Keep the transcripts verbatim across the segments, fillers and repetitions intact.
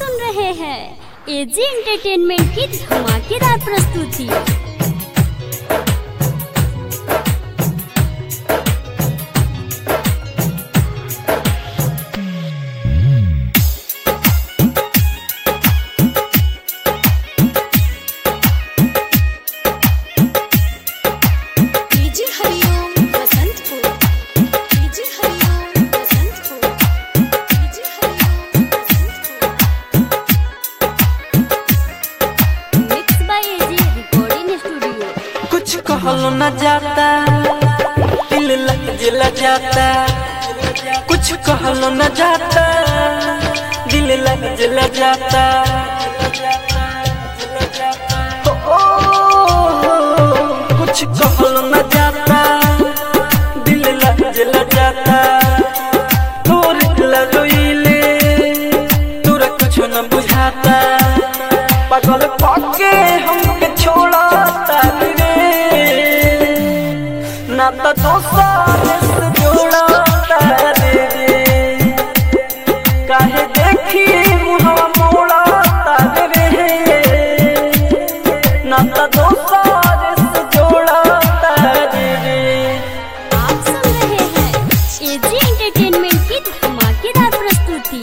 सुन रहे हैं एजी एंटरटेनमेंट की धमाकेदार प्रस्तुति। कहलो न जाता दिल लग जला जाता, कुछ कहलो न जाता दिल लग जला जाता। ओ, कुछ कहलो न जाता दिल लग जला जाता। तोर लगोइले तोरा कुछ न बुझाता, पागल पाके हमके छोड़ाता रे, नाता दोस्तार से जोड़ाता रे। काहे देखी मुहवा मोड़ाता रे, नाता दोस्तार से जोड़ाता रे। आप सुन रहे हैं एजी एंटरटेनमेंट की धमाकेदार प्रस्तुति।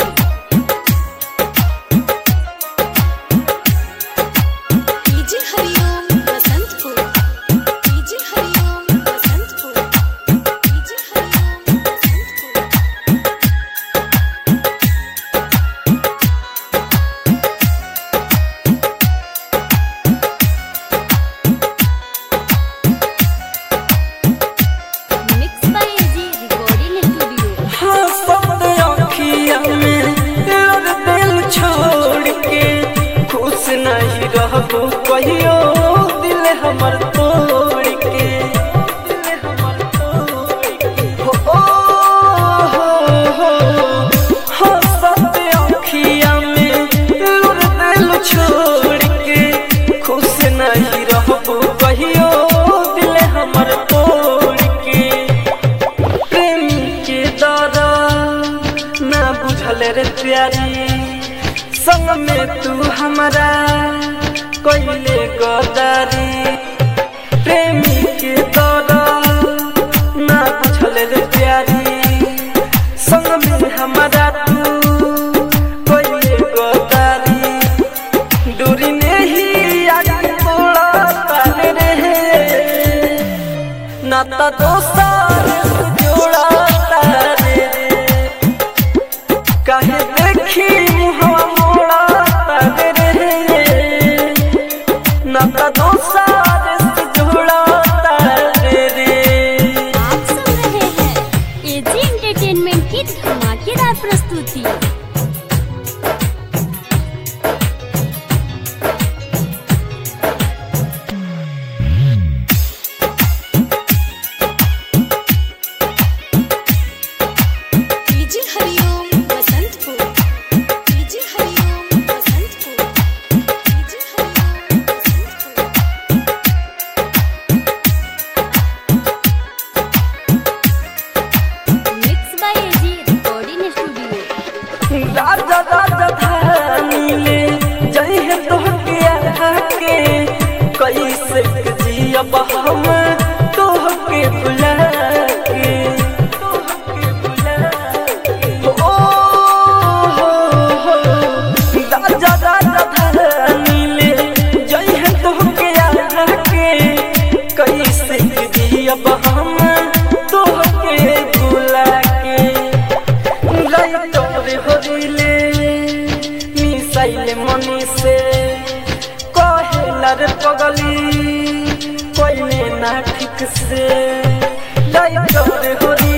कहियो दिल हमर तोड़ के, हो ओ हो हो सब आँखिया में लुर दिल छोड़ के, खुश नहीं रहबो कहियो दिल हमर तोड़ के। प्रेमी के दर्द ना बुझल रे प्यारी, संग में तू हमारा कोइले गदारी। प्रेमी के दर्द ना बुझल रे प्यारी, संग में हमारा तू कोइले गदारी। दूरी नहीं आगे तोड़ाता रे, नाता दोस्तार से जोड़ाता रे। काहे देखी मुहवा मोड़ाता रे, नाता दोस्तार से जोड़ाता रे। आप सुन रहे हैं एजी एंटरटेनमेंट की धमाकेदार प्रस्तुति। राजा राजा धानी ले जई है तोहके आके, कैसे जियब हम तोहके बुला के, तोहके बुला के। ओ हो राजा राजा धानी ले जई है तोहके आके, कैसे जियब हम तोहके बुला के। होदिले मिसाइले मनी से कहेला रे पगली कोइले ना ठीक से। लाइट रे होदी